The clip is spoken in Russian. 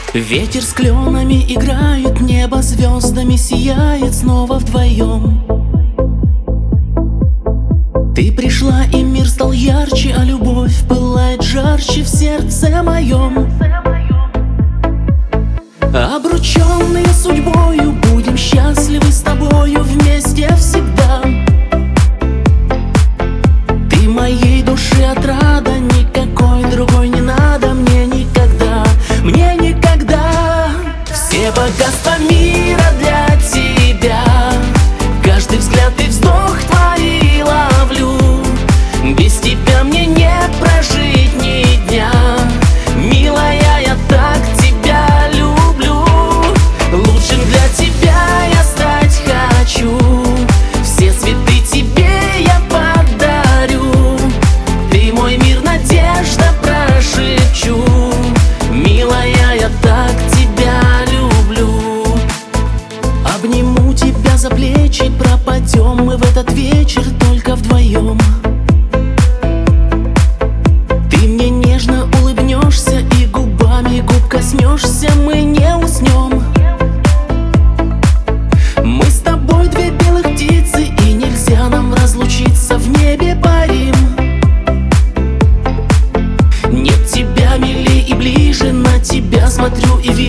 Ветер с кленами играет, небо звездами сияет снова вдвоем. Ты пришла, и мир стал ярче, а любовь пылает жарче в сердце моем. Обрученные судьбою, будем счастливы с тобою вместе всегда. Ты моей души отрада, никакой другой не надо мне никогда, мне никогда. Все богатства мира для тебя, каждый взгляд и вздох твои ловлю. Без тебя мне не прожить ни дня, милая, я так тебя люблю. Лучшим для тебя я стать хочу, все цветы тебе я подарю. Ты мой мир, надежда, прошепчу, милая, я так тебя люблю. Обниму тебя за плечи, пропадем мы в этот вечер только вдвоем. Коснешься, мы не уснем. Мы с тобой две белых птицы, и нельзя нам разлучиться, в небе парим. Нет тебя милей и ближе, на тебя смотрю и вижу.